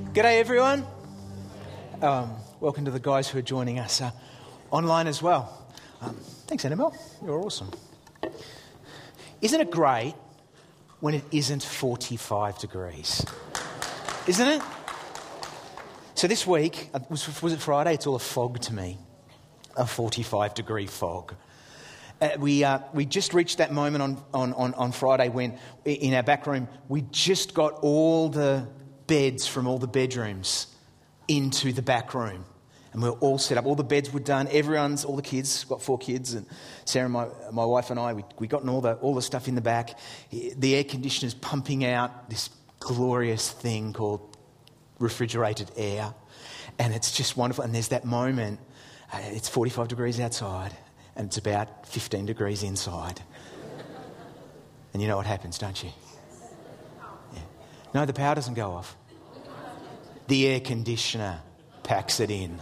G'day everyone. Welcome to the guys who are joining us online as well. Thanks Annabelle, you're awesome. Isn't it great when it isn't 45 degrees? Isn't it? So this week, was it Friday? It's all a fog to me, a 45 degree fog. We just reached that moment on Friday when in our back room we just got all the beds from all the bedrooms into the back room. And we were all set up. All the beds were done. All the kids, got 4 kids, and Sarah, my wife and I, we got all the stuff in the back. The air conditioner's pumping out this glorious thing called refrigerated air. And it's just wonderful. And there's that moment, it's 45 degrees outside, and it's about 15 degrees inside. And you know what happens, don't you? Yeah. No, the power doesn't go off. The air conditioner packs it in.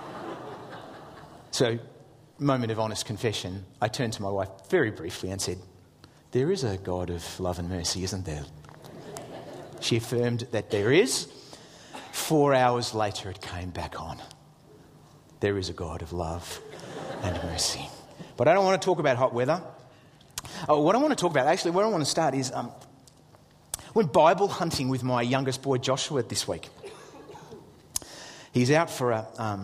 So, moment of honest confession, I turned to my wife very briefly and said, "There is a God of love and mercy, isn't there?" She affirmed that there is. 4 hours later, it came back on. There is a God of love and mercy. But I don't want to talk about hot weather. What I want to talk about, actually, where I want to start is went Bible hunting with my youngest boy Joshua this week. He was out for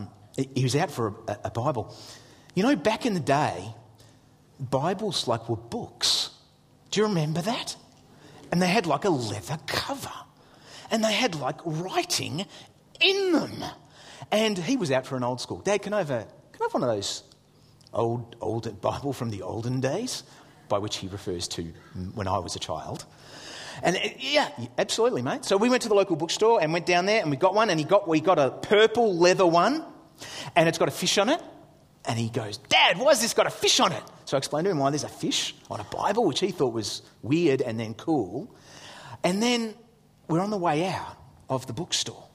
a Bible. You know, back in the day, Bibles were books. Do you remember that? And they had a leather cover. And they had writing in them. And he was out for an old school. Dad, can I have one of those old Bible from the olden days? By which he refers to when I was a child. And yeah, absolutely, mate. So we went to the local bookstore and went down there and we got one, and we got a purple leather one, and it's got a fish on it. And he goes, "Dad, why has this got a fish on it?" So I explained to him why there's a fish on a Bible, which he thought was weird and then cool. And then we're on the way out of the bookstore.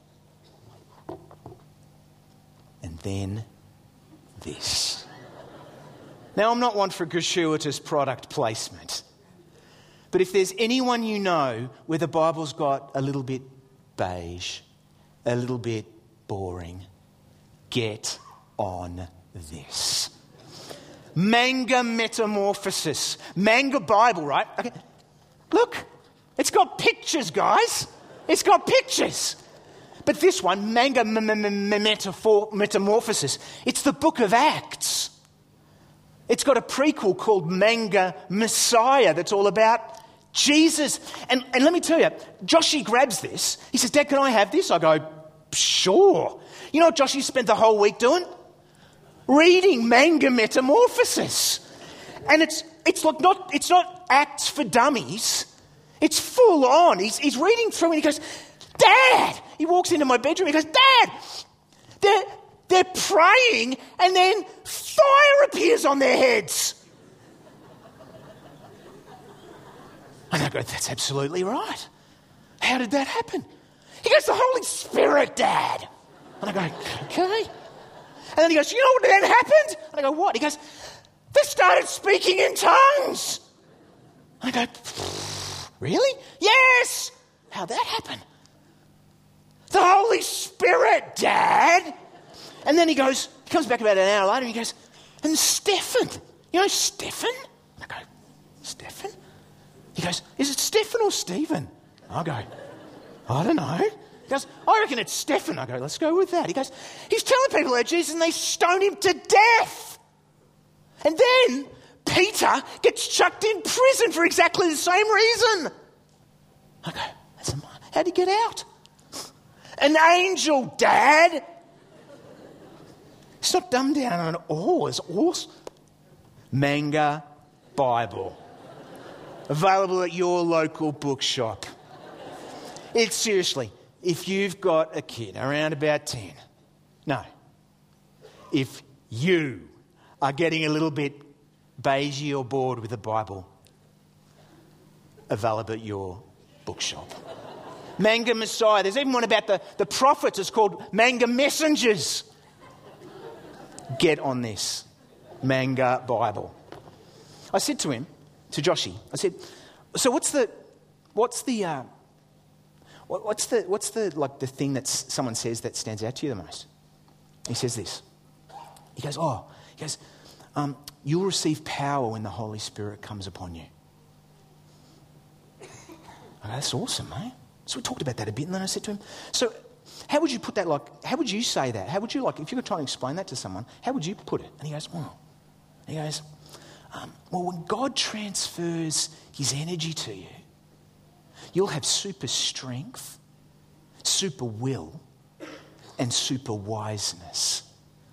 And then this. Now, I'm not one for gratuitous product placement. But if there's anyone you know where the Bible's got a little bit beige, a little bit boring, get on this. Manga Metamorphosis. Manga Bible, right? Okay. Look, it's got pictures, guys. It's got pictures. But this one, Manga Metamorphosis, it's the book of Acts. It's got a prequel called Manga Messiah that's all about Jesus. And let me tell you, Joshy grabs this. He says, "Dad, can I have this?" I go, "Sure." You know what Joshy spent the whole week doing? Reading Manga Metamorphosis. And it's not Acts for dummies. It's full on. He's reading through and he goes, "Dad!" He walks into my bedroom and he goes, "Dad! They're praying and then fire appears on their heads." And I go, "That's absolutely right. How did that happen?" He goes, "The Holy Spirit, Dad." And I go, "Okay." And then he goes, "You know what then happened?" And I go, "What?" He goes, "They started speaking in tongues." And I go, "Really?" "Yes." "How'd that happen?" "The Holy Spirit, Dad." And then he comes back about an hour later and he goes, "And Stephen, you know Stephen?" And I go, "Stephen?" He goes, "Is it Stephen or Stephen?" I go, "I don't know." He goes, "I reckon it's Stephen." I go, "Let's go with that." He goes, "He's telling people about Jesus and they stone him to death. And then Peter gets chucked in prison for exactly the same reason." I go, "How'd he get out?" "An angel, Dad." It's not dumbed down at all. It's awesome. Manga Bible. Available at your local bookshop. It's seriously, if you've got a kid around about 10, no. If you are getting a little bit beigey or bored with the Bible, available at your bookshop. Manga Messiah. There's even one about the prophets. It's called Manga Messengers. Get on this. Manga Bible. I said to him, to Joshy, I said, "So what's the What's the thing that someone says that stands out to you the most? He says this. He goes, you'll receive power when the Holy Spirit comes upon you. I go, that's awesome, mate. So we talked about that a bit, and then I said to him, so how would you put that, how would you say that? How would you, if you were trying to explain that to someone, how would you put it? And he goes, when God transfers his energy to you, you'll have super strength, super will, and super wiseness.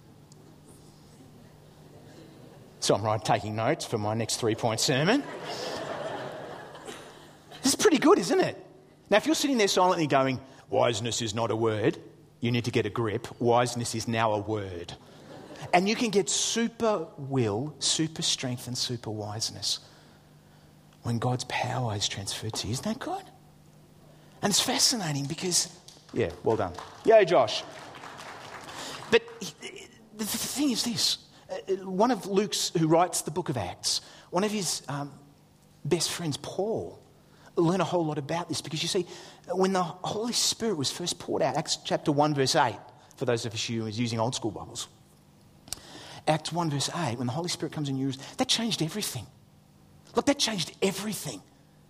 So I'm taking notes for my next 3-point sermon. This is pretty good, isn't it? Now, if you're sitting there silently going, wiseness is not a word, you need to get a grip. Wiseness is now a word. And you can get super will, super strength, and super wiseness when God's power is transferred to you. Isn't that good? And it's fascinating because, yeah, well done. Yay, Josh. But the thing is this. One of Luke's, who writes the book of Acts, one of his best friends, Paul, learn a whole lot about this because you see, when the Holy Spirit was first poured out, Acts chapter 1 verse 8, for those of us who are using old school Bibles, Acts 1 verse 8, when the Holy Spirit comes in you, that changed everything. Look, that changed everything.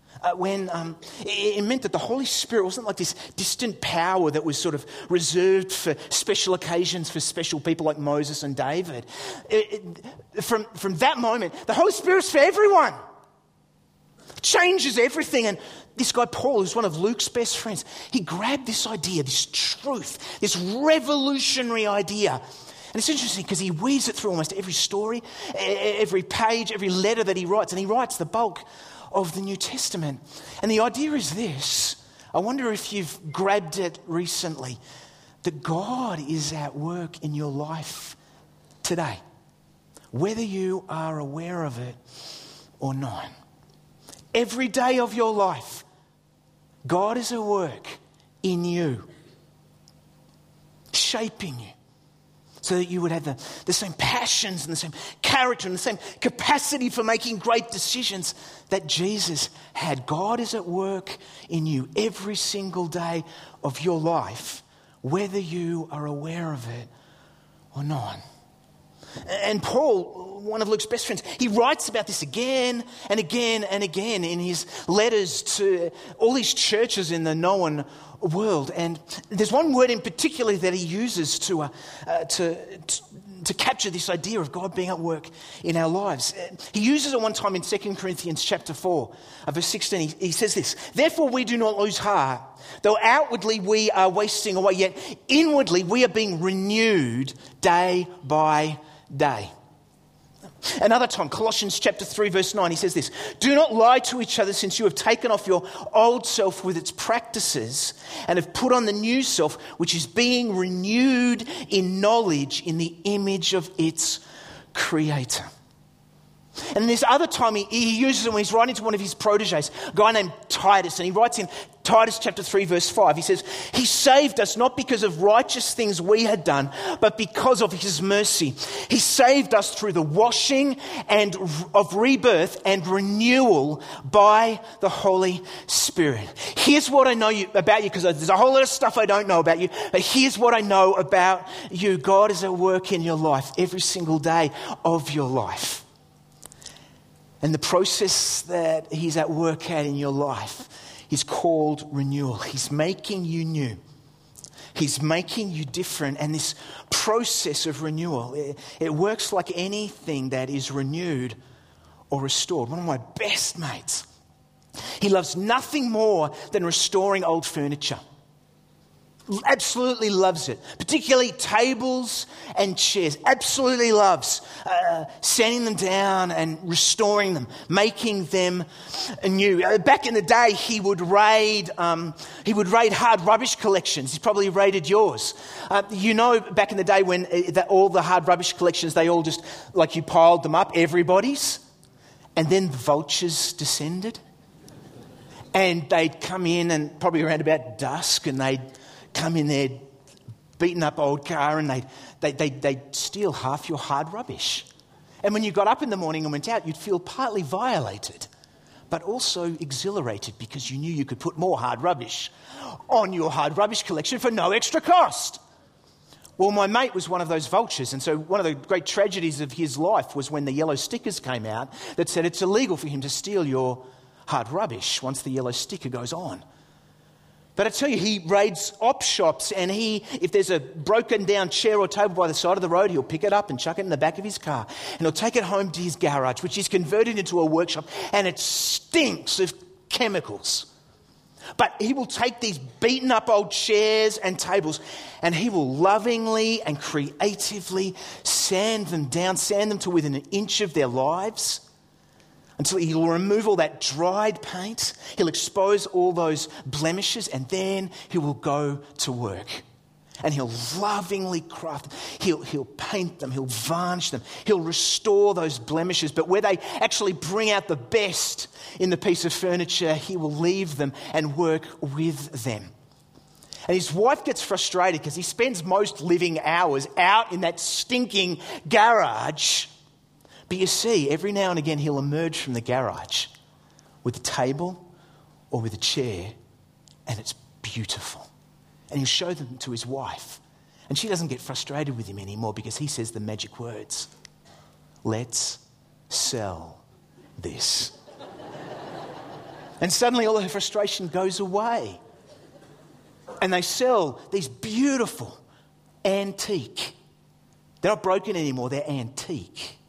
It meant that the Holy Spirit wasn't like this distant power that was sort of reserved for special occasions for special people like Moses and David. From that moment, the Holy Spirit's for everyone. It changes everything. And this guy Paul, who's one of Luke's best friends, he grabbed this idea, this truth, this revolutionary idea. And it's interesting because he weaves it through almost every story, every page, every letter that he writes. And he writes the bulk of the New Testament. And the idea is this. I wonder if you've grabbed it recently. That God is at work in your life today. Whether you are aware of it or not. Every day of your life, God is at work in you. Shaping you. So that you would have the same passions and the same character and the same capacity for making great decisions that Jesus had. God is at work in you every single day of your life, whether you are aware of it or not. And Paul, one of Luke's best friends, he writes about this again and again and again in his letters to all these churches in the known world. And there's one word in particular that he uses to capture this idea of God being at work in our lives. He uses it one time in 2 Corinthians chapter 4, verse 16. He says this, "Therefore we do not lose heart, though outwardly we are wasting away, yet inwardly we are being renewed day by day." Another time, Colossians chapter 3 verse 9, he says this, "Do not lie to each other, since you have taken off your old self with its practices and have put on the new self, which is being renewed in knowledge in the image of its creator." And this other time he uses it when he's writing to one of his proteges, a guy named Titus, and he writes in Titus chapter 3 verse 5, he says, "He saved us not because of righteous things we had done, but because of his mercy. He saved us through the washing and of rebirth and renewal by the Holy Spirit." Here's what I know about you, because there's a whole lot of stuff I don't know about you, but here's what I know about you. God is at work in your life every single day of your life. And the process that he's at work at in your life is called renewal. He's making you new. He's making you different. And this process of renewal, it works like anything that is renewed or restored. One of my best mates, he loves nothing more than restoring old furniture. Absolutely loves it. Particularly tables and chairs. Absolutely loves sanding them down and restoring them, making them new. Back in the day, he would raid hard rubbish collections. He's probably raided yours. Back in the day when all the hard rubbish collections, they all just, like, you piled them up, everybody's, and then the vultures descended. And they'd come in, and probably around about dusk, and they'd come in there, beaten up old car, and they'd steal half your hard rubbish. And when you got up in the morning and went out, you'd feel partly violated but also exhilarated because you knew you could put more hard rubbish on your hard rubbish collection for no extra cost. Well, my mate was one of those vultures, and so one of the great tragedies of his life was when the yellow stickers came out that said it's illegal for him to steal your hard rubbish once the yellow sticker goes on. But I tell you, he raids op shops, and if there's a broken down chair or table by the side of the road, he'll pick it up and chuck it in the back of his car, and he'll take it home to his garage, which is converted into a workshop, and it stinks of chemicals. But he will take these beaten up old chairs and tables, and he will lovingly and creatively sand them down, sand them to within an inch of their lives, until he'll remove all that dried paint. He'll expose all those blemishes, and then he will go to work. And he'll lovingly craft them. He'll paint them. He'll varnish them. He'll restore those blemishes. But where they actually bring out the best in the piece of furniture, he will leave them and work with them. And his wife gets frustrated because he spends most living hours out in that stinking garage. But you see, every now and again he'll emerge from the garage with a table or with a chair, and it's beautiful. And he'll show them to his wife. And she doesn't get frustrated with him anymore because he says the magic words. Let's sell this. And suddenly all her frustration goes away. And they sell these beautiful antique. They're not broken anymore, they're antique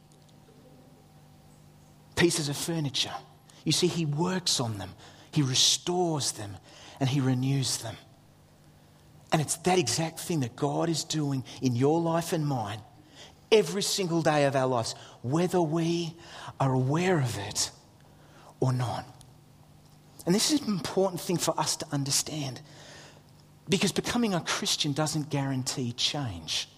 pieces of furniture. You see, he works on them, he restores them, and he renews them. And it's that exact thing that God is doing in your life and mine every single day of our lives, whether we are aware of it or not. And this is an important thing for us to understand, because becoming a Christian doesn't guarantee change.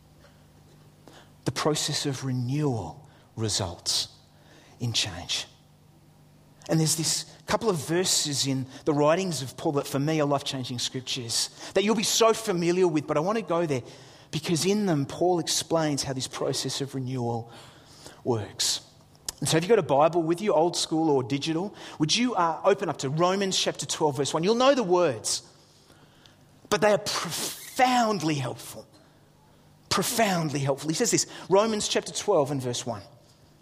The process of renewal results in change. And there's this couple of verses in the writings of Paul that for me are life-changing scriptures that you'll be so familiar with, but I want to go there because in them Paul explains how this process of renewal works. And so if you've got a Bible with you, old school or digital, would you open up to Romans chapter 12 verse 1. You'll know the words, but they are profoundly helpful. Profoundly helpful. He says this, Romans chapter 12 and verse 1.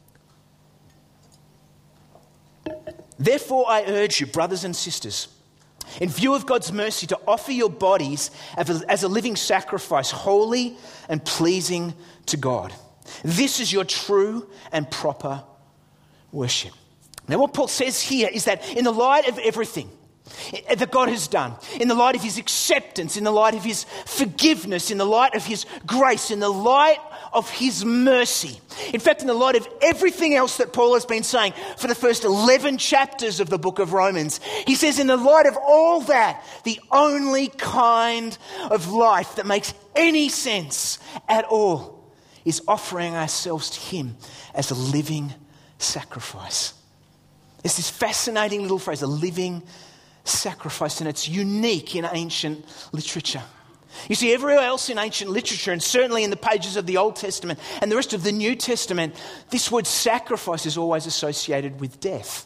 Therefore, I urge you, brothers and sisters, in view of God's mercy, to offer your bodies as a living sacrifice, holy and pleasing to God. This is your true and proper worship. Now, what Paul says here is that in the light of everything that God has done, in the light of his acceptance, in the light of his forgiveness, in the light of his grace, in the light of his mercy. In fact, in the light of everything else that Paul has been saying for the first 11 chapters of the book of Romans, he says in the light of all that, the only kind of life that makes any sense at all is offering ourselves to him as a living sacrifice. It's this fascinating little phrase, a living sacrifice, and it's unique in ancient literature. You see, everywhere else in ancient literature, and certainly in the pages of the Old Testament and the rest of the New Testament, this word sacrifice is always associated with death.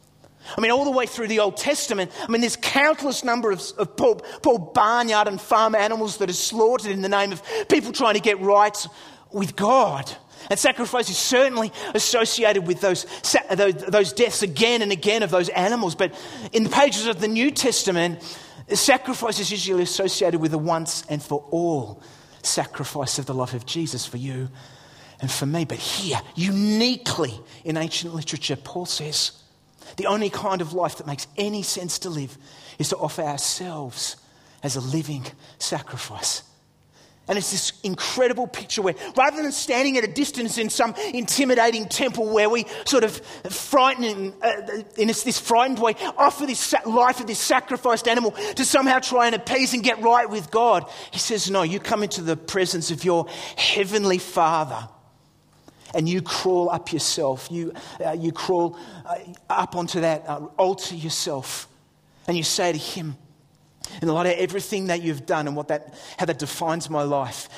I mean, all the way through the Old Testament, there's countless number of poor barnyard and farm animals that are slaughtered in the name of people trying to get right with God. And sacrifice is certainly associated with those deaths again and again of those animals. But in the pages of the New Testament, sacrifice is usually associated with a once and for all sacrifice of the life of Jesus for you and for me. But here, uniquely in ancient literature, Paul says the only kind of life that makes any sense to live is to offer ourselves as a living sacrifice. And it's this incredible picture where rather than standing at a distance in some intimidating temple where we sort of frightened, in this frightened way, offer this life of this sacrificed animal to somehow try and appease and get right with God, he says, no, you come into the presence of your heavenly Father and you crawl up yourself. You crawl up onto that altar yourself and you say to him, in the light of everything that you've done and how that defines my life,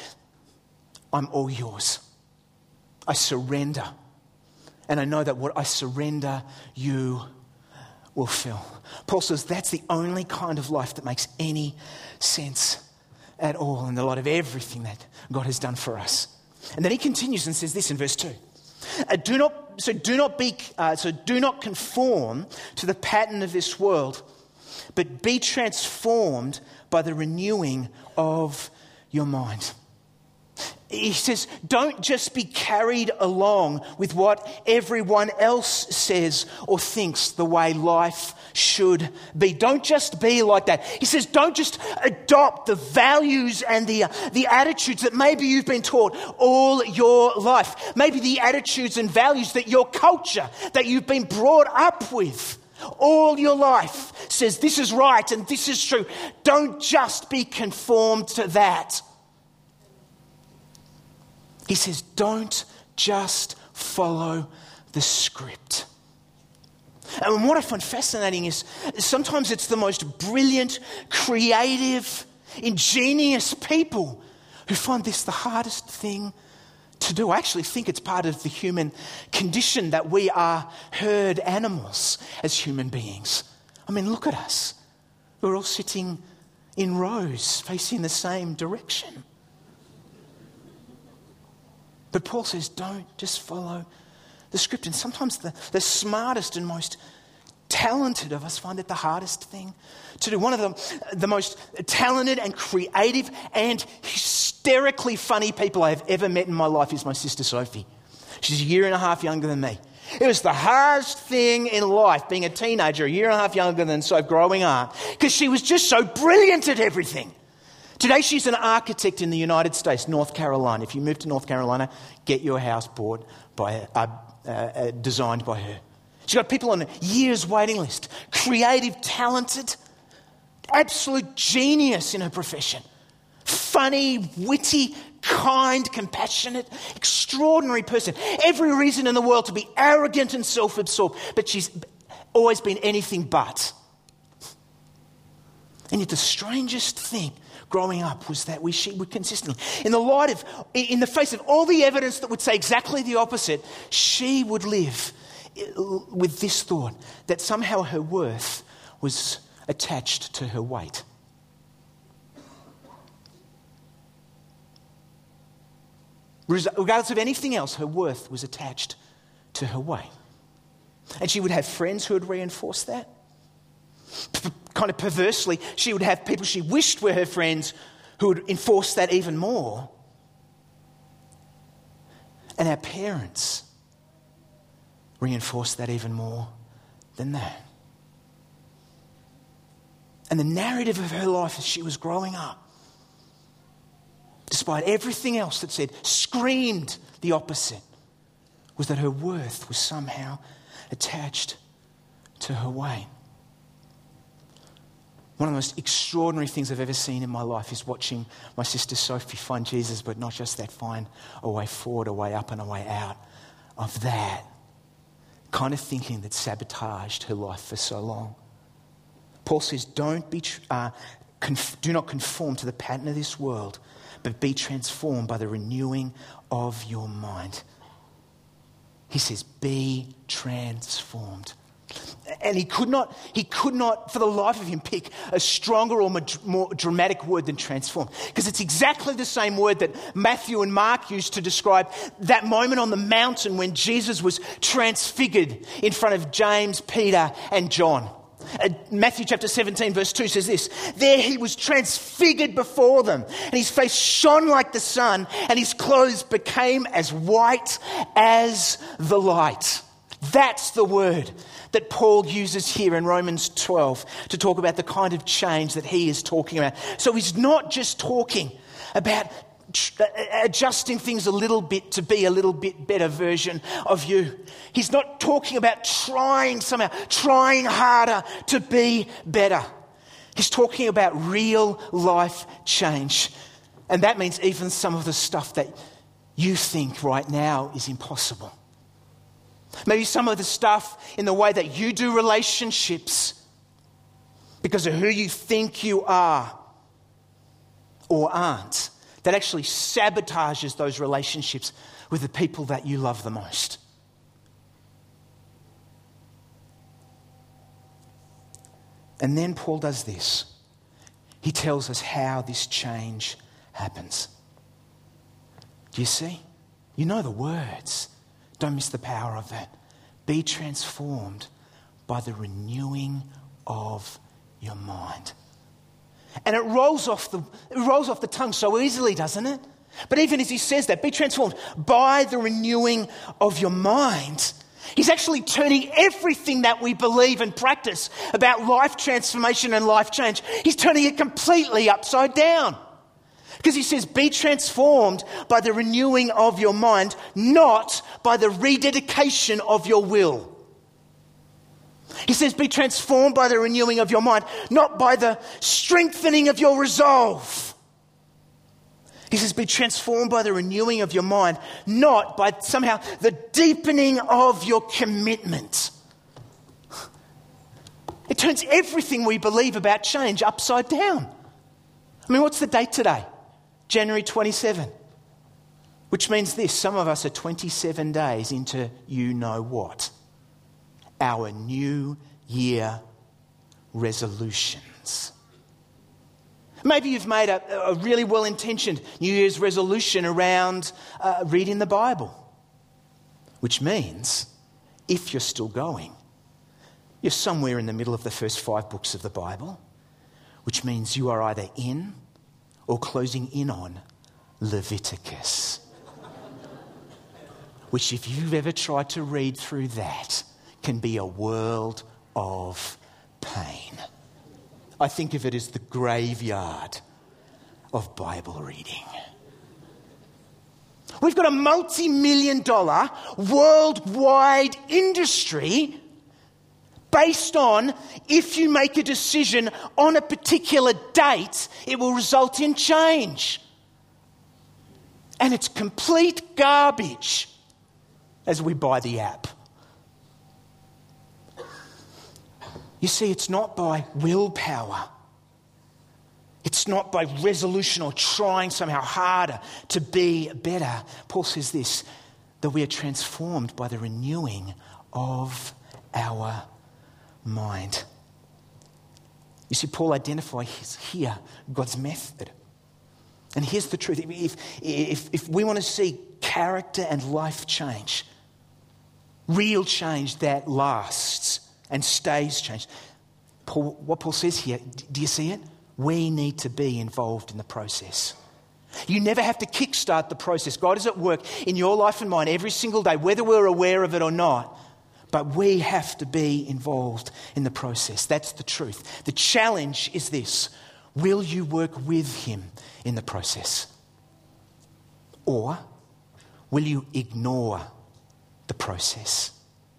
I'm all yours. I surrender. And I know that what I surrender, you will fill. Paul says that's the only kind of life that makes any sense at all in the light of everything that God has done for us. And then he continues and says this in verse 2. Do not conform to the pattern of this world, but be transformed by the renewing of your mind. He says, don't just be carried along with what everyone else says or thinks the way life should be. Don't just be like that. He says, don't just adopt the values and the attitudes that maybe you've been taught all your life. Maybe the attitudes and values that your culture, that you've been brought up with all your life says this is right and this is true. Don't just be conformed to that. He says, don't just follow the script. And what I find fascinating is sometimes it's the most brilliant, creative, ingenious people who find this the hardest thing to do. I actually think it's part of the human condition that we are herd animals as human beings. I mean, look at us. We're all sitting in rows facing the same direction. But Paul says, don't just follow the script. And sometimes the smartest and most talented of us find it the hardest thing to do. One of the most talented and creative and hysterically funny people I have ever met in my life is my sister Sophie. She's a year and a half younger than me. It was the hardest thing in life, being a teenager, a year and a half younger than Soph growing up, because she was just so brilliant at everything. Today she's an architect in the United States, North Carolina. If you move to North Carolina, get your house bought by designed by her. She's got people on a year's waiting list. Creative, talented, absolute genius in her profession. Funny, witty, kind, compassionate, extraordinary person. Every reason in the world to be arrogant and self-absorbed, but she's always been anything but. And yet the strangest thing growing up was that she would consistently, in the face of all the evidence that would say exactly the opposite, she would live with this thought that somehow her worth was attached to her weight. Regardless of anything else, her worth was attached to her weight. And she would have friends who would reinforce that. Kind of perversely, she would have people she wished were her friends who would enforce that even more. And our parents reinforced that even more than that. And the narrative of her life as she was growing up, despite everything else that screamed the opposite, was that her worth was somehow attached to her weight. One of the most extraordinary things I've ever seen in my life is watching my sister Sophie find Jesus, but not just that, find a way forward, a way up and a way out of that kind of thinking that sabotaged her life for so long. Paul says, do not conform to the pattern of this world, but be transformed by the renewing of your mind. He says, be transformed. And he could not, for the life of him, pick a stronger or more dramatic word than transform. Because it's exactly the same word that Matthew and Mark used to describe that moment on the mountain when Jesus was transfigured in front of James, Peter, and John. Matthew chapter 17 verse 2 says this: there he was transfigured before them, and his face shone like the sun, and his clothes became as white as the light. That's the word that Paul uses here in Romans 12 to talk about the kind of change that he is talking about. So he's not just talking about adjusting things a little bit to be a little bit better version of you. He's not talking about trying harder to be better. He's talking about real life change. And that means even some of the stuff that you think right now is impossible. Maybe some of the stuff in the way that you do relationships because of who you think you are or aren't, that actually sabotages those relationships with the people that you love the most. And then Paul does this. He tells us how this change happens. Do you see? You know the words. Don't miss the power of that. Be transformed by the renewing of your mind. And it rolls off the tongue so easily, doesn't it? But even as he says that, be transformed by the renewing of your mind, he's actually turning everything that we believe and practice about life transformation and life change, he's turning it completely upside down. Because he says, be transformed by the renewing of your mind, not by the rededication of your will. He says, be transformed by the renewing of your mind, not by the strengthening of your resolve. He says, be transformed by the renewing of your mind, not by somehow the deepening of your commitment. It turns everything we believe about change upside down. I mean, what's the date today? January 27. Which means this, some of us are 27 days into you know what? Our New Year resolutions. Maybe you've made a really well-intentioned New Year's resolution around reading the Bible. Which means, if you're still going, you're somewhere in the middle of the first 5 books of the Bible. Which means you are either in or closing in on Leviticus. Which, if you've ever tried to read through that, can be a world of pain. I think of it as the graveyard of Bible reading. We've got a multi-million-dollar worldwide industry based on if you make a decision on a particular date, it will result in change. And it's complete garbage as we buy the app. You see, it's not by willpower. It's not by resolution or trying somehow harder to be better. Paul says this, that we are transformed by the renewing of our mind. You see, Paul identifies here God's method. And here's the truth. If we want to see character and life change, real change that lasts and stays changed, what Paul says here, do you see it? We need to be involved in the process. You never have to kickstart the process. God is at work in your life and mine every single day, whether we're aware of it or not. But we have to be involved in the process. That's the truth. The challenge is this. Will you work with him in the process? Or will you ignore the process?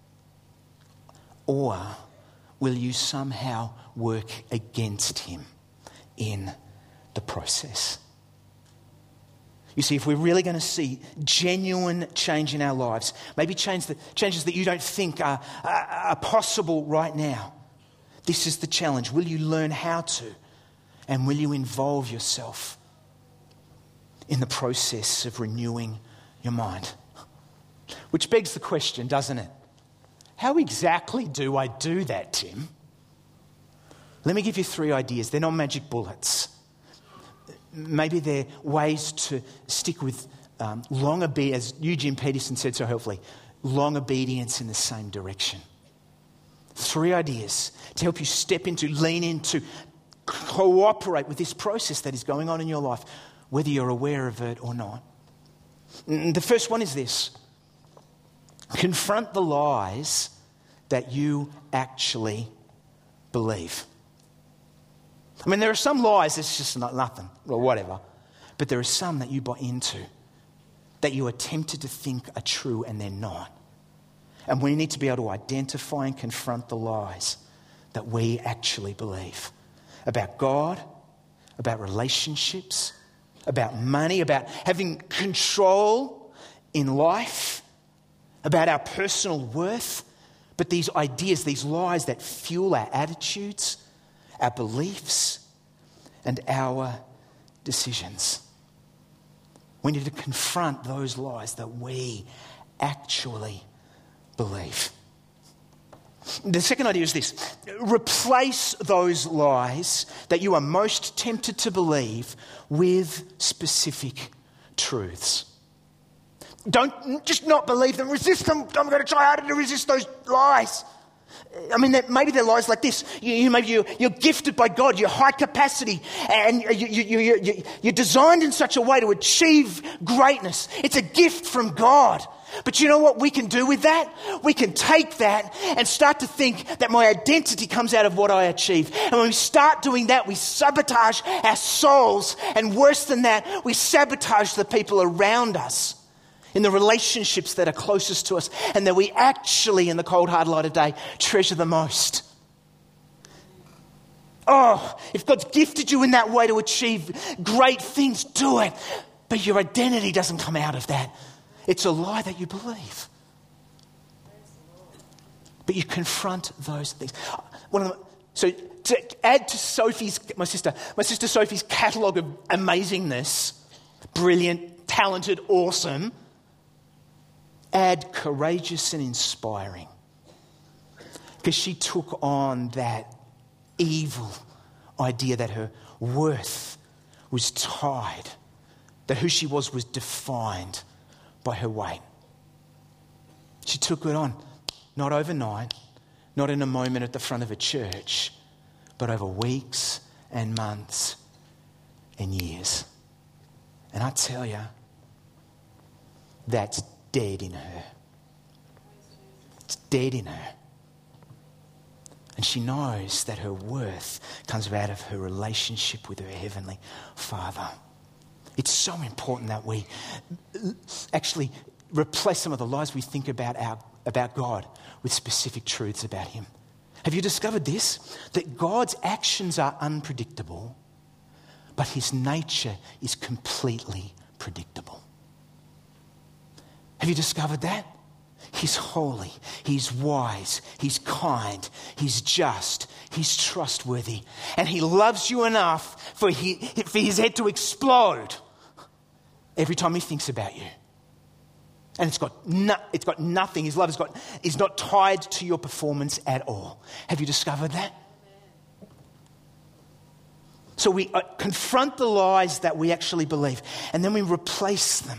Or will you somehow work against him in the process? You see, if we're really going to see genuine change in our lives, maybe changes that you don't think are possible right now, this is the challenge. Will you learn how to? And will you involve yourself in the process of renewing your mind? Which begs the question, doesn't it? How exactly do I do that, Tim? Let me give you 3 ideas. They're not magic bullets. Maybe they're ways to stick with long obedience, as Eugene Peterson said so helpfully, long obedience in the same direction. 3 ideas to help you step into, lean into, cooperate with this process that is going on in your life, whether you're aware of it or not. The first one is this. Confront the lies that you actually believe. I mean, there are some lies that's just nothing or whatever, but there are some that you buy into that you are tempted to think are true and they're not. And we need to be able to identify and confront the lies that we actually believe about God, about relationships, about money, about having control in life, about our personal worth. But these ideas, these lies that fuel our attitudes, our beliefs, and our decisions. We need to confront those lies that we actually believe. The second idea is this. Replace those lies that you are most tempted to believe with specific truths. Don't just not believe them. Resist them. I'm going to try harder to resist those lies. I mean, maybe they're lies like this. Maybe you're gifted by God. You're high capacity. And you're designed in such a way to achieve greatness. It's a gift from God. But you know what we can do with that? We can take that and start to think that my identity comes out of what I achieve. And when we start doing that, we sabotage our souls. And worse than that, we sabotage the people around us in the relationships that are closest to us and that we actually, in the cold hard light of day, treasure the most. Oh, if God's gifted you in that way to achieve great things, do it. But your identity doesn't come out of that. It's a lie that you believe. But you confront those things. So to add to my sister Sophie's catalogue of amazingness, brilliant, talented, awesome, add courageous and inspiring. Because she took on that evil idea that her worth was tied, that who she was defined by her weight. She took it on, not overnight, not in a moment at the front of a church, but over weeks and months and years. And I tell you, that's dead in her. It's dead in her. And she knows that her worth comes out of her relationship with her Heavenly Father. It's so important that we actually replace some of the lies we think about God with specific truths about Him. Have you discovered this? That God's actions are unpredictable, but His nature is completely predictable. Have you discovered that? He's holy, He's wise, He's kind, He's just, He's trustworthy, and He loves you enough for His head to explode every time He thinks about you. And it's got nothing, His love is not tied to your performance at all. Have you discovered that? So we confront the lies that we actually believe, and then we replace them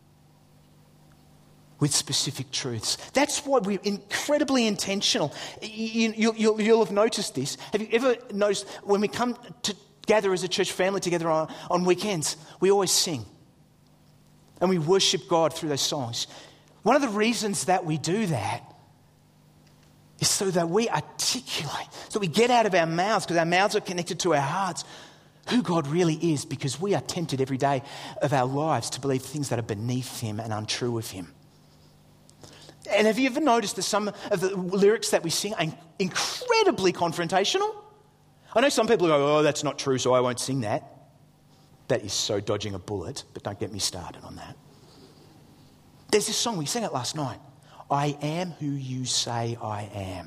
with specific truths. That's why we're incredibly intentional. You'll have noticed this. Have you ever noticed when we come to gather as a church family together on weekends, we always sing and we worship God through those songs. One of the reasons that we do that is so that we articulate, so we get out of our mouths, because our mouths are connected to our hearts, who God really is, because we are tempted every day of our lives to believe things that are beneath Him and untrue of Him. And have you ever noticed that some of the lyrics that we sing are incredibly confrontational? I know some people go, oh, that's not true, so I won't sing that. That is so dodging a bullet, but don't get me started on that. There's this song, we sang it last night. I am who you say I am.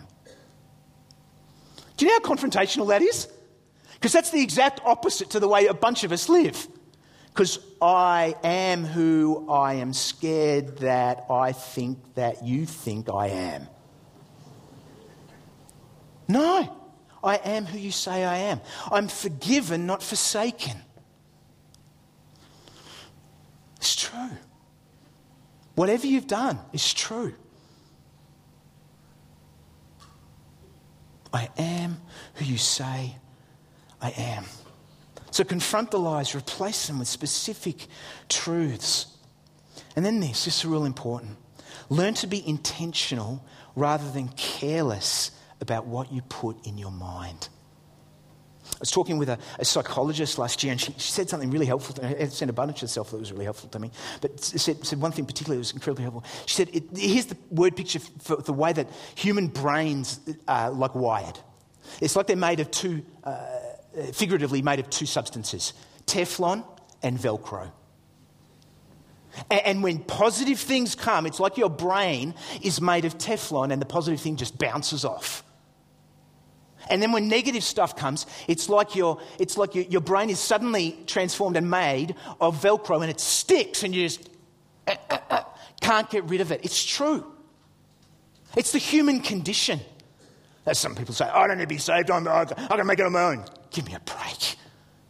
Do you know how confrontational that is? Because that's the exact opposite to the way a bunch of us live. Because I am who I am scared that I think that you think I am. No, I am who you say I am. I'm forgiven, not forsaken. It's true. Whatever you've done is true. I am who you say I am. So confront the lies, replace them with specific truths. And then this is real important. Learn to be intentional rather than careless about what you put in your mind. I was talking with a psychologist last year, and she said something really helpful to me. I sent a bunch of stuff that was really helpful to me, but said one thing particularly that was incredibly helpful. She said, here's the word picture for the way that human brains are like wired. It's like they're made of figuratively made of two substances, Teflon and Velcro. And when positive things come, it's like your brain is made of Teflon and the positive thing just bounces off. And then when negative stuff comes, it's like your brain is suddenly transformed and made of Velcro, and it sticks and you just can't get rid of it. It's true. It's the human condition. As some people say, I don't need to be saved, I can make it on my own. Give me a break.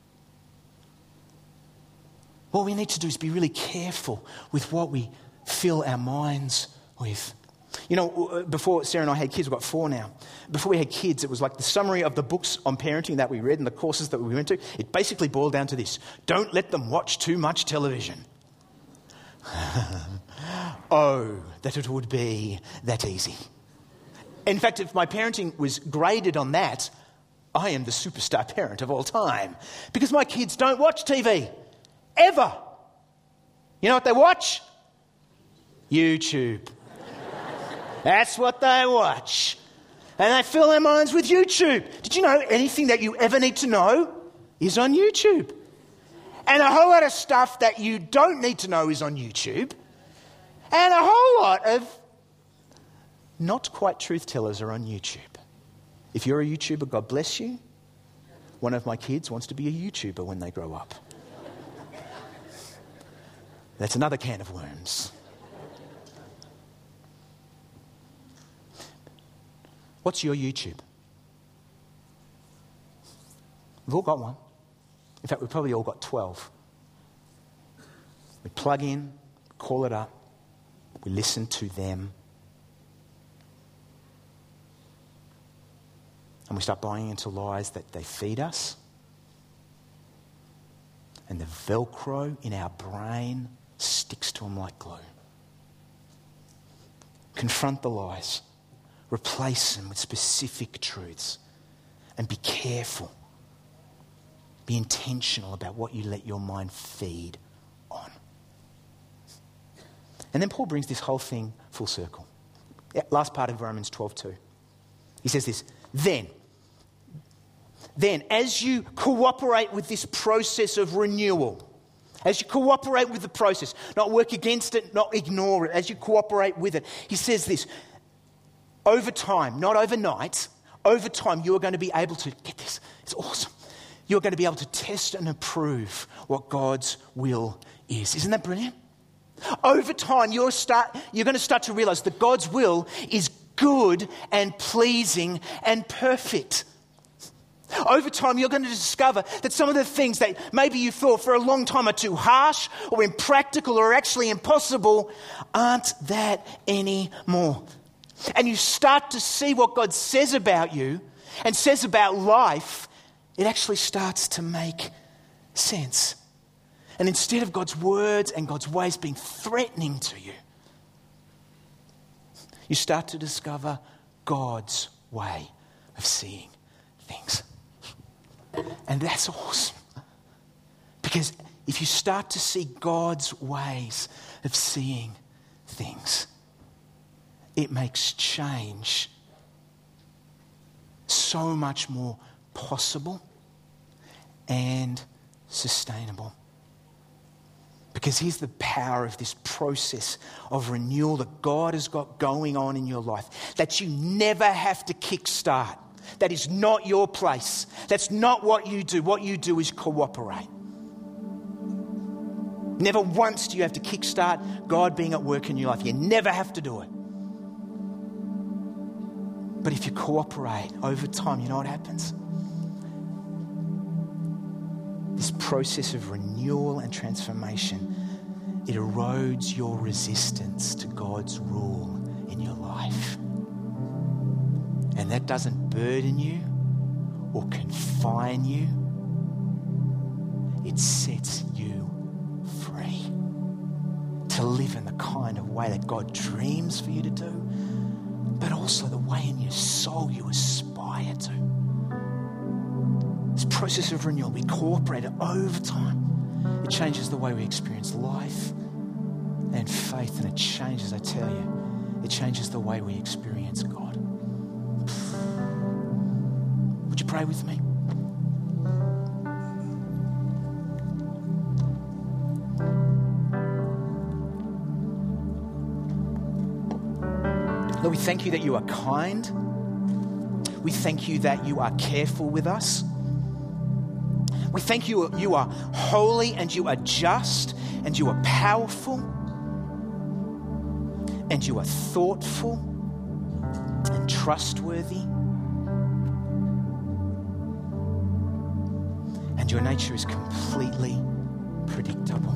What we need to do is be really careful with what we fill our minds with. You know, before Sarah and I had kids, we've got 4 now. Before we had kids, it was like the summary of the books on parenting that we read and the courses that we went to. It basically boiled down to this: don't let them watch too much television. Oh, that it would be that easy. In fact, if my parenting was graded on that, I am the superstar parent of all time. Because my kids don't watch TV. Ever. You know what they watch? YouTube. That's what they watch. And they fill their minds with YouTube. Did you know anything that you ever need to know is on YouTube? And a whole lot of stuff that you don't need to know is on YouTube. And a whole lot of not quite truth tellers are on YouTube. If you're a YouTuber, God bless you. One of my kids wants to be a YouTuber when they grow up. That's another can of worms. What's your YouTube? We've all got one. In fact, we've probably all got 12. We plug in, call it up, we listen to them, and we start buying into lies that they feed us. And the Velcro in our brain sticks to them like glue. Confront the lies. Replace them with specific truths. And be careful. Be intentional about what you let your mind feed on. And then Paul brings this whole thing full circle. Last part of Romans 12:2. He says this: Then, as you cooperate with this process of renewal, as you cooperate with the process, not work against it, not ignore it, as you cooperate with it, he says this: over time, not overnight, over time you are going to be able to, get this, it's awesome, you're going to be able to test and approve what God's will is. Isn't that brilliant? Over time, you're going to start to realize that God's will is good and pleasing and perfect. Over time, you're going to discover that some of the things that maybe you thought for a long time are too harsh or impractical or actually impossible aren't that anymore. And you start to see what God says about you and says about life, it actually starts to make sense. And instead of God's words and God's ways being threatening to you, you start to discover God's way of seeing things. And that's awesome. Because if you start to see God's ways of seeing things, it makes change so much more possible and sustainable. Because here's the power of this process of renewal that God has got going on in your life, that you never have to kickstart. That is not your place. That's not what you do. What you do is cooperate. Never once do you have to kickstart God being at work in your life. You never have to do it. But if you cooperate over time, you know what happens? This process of renewal and transformation, it erodes your resistance to God's rule in your life. And that doesn't burden you or confine you. It sets you free to live in the kind of way that God dreams for you to do, but also the way in your soul you aspire to. This process of renewal, we cooperate over time. It changes the way we experience life and faith, and it changes, I tell you, it changes the way we experience God. Would you pray with me? Lord, we thank you that you are kind. We thank you that you are careful with us. We thank you you are holy and you are just and you are powerful and you are thoughtful and trustworthy. And your nature is completely predictable.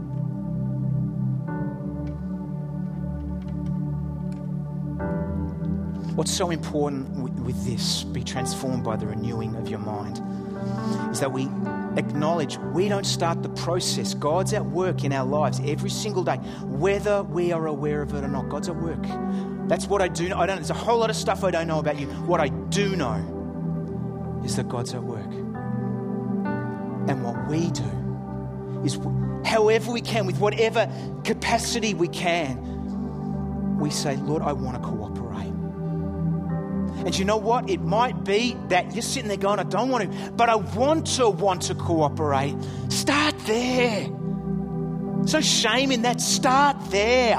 What's so important with this, be transformed by the renewing of your mind, is that we acknowledge we don't start the process. God's at work in our lives every single day, whether we are aware of it or not. God's at work. That's what I do know. There's a whole lot of stuff I don't know about you. What I do know is that God's at work. And what we do is, however we can, with whatever capacity we can, we say, Lord, I want to cooperate. And you know what? It might be that you're sitting there going, I don't want to, but I want to cooperate. Start there. So shame in that. Start there.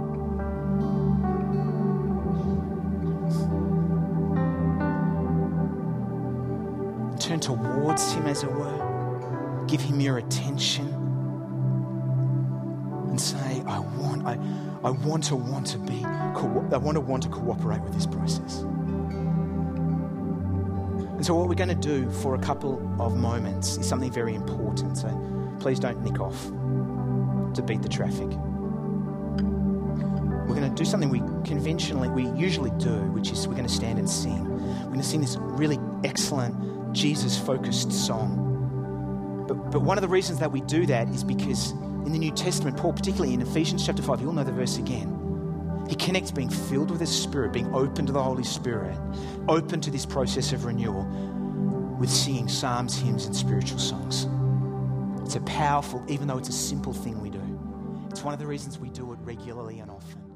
Turn towards him, as it were. Give him your attention. And say, I want to cooperate with this process. And so what we're going to do for a couple of moments is something very important. So please don't nick off to beat the traffic. We're going to do something we usually do, which is we're going to stand and sing. We're going to sing this really excellent Jesus-focused song. But one of the reasons that we do that is because in the New Testament, Paul, particularly in Ephesians chapter 5, you'll know the verse again. He connects being filled with His Spirit, being open to the Holy Spirit, open to this process of renewal with singing psalms, hymns, and spiritual songs. It's a powerful, even though it's a simple thing we do. It's one of the reasons we do it regularly and often.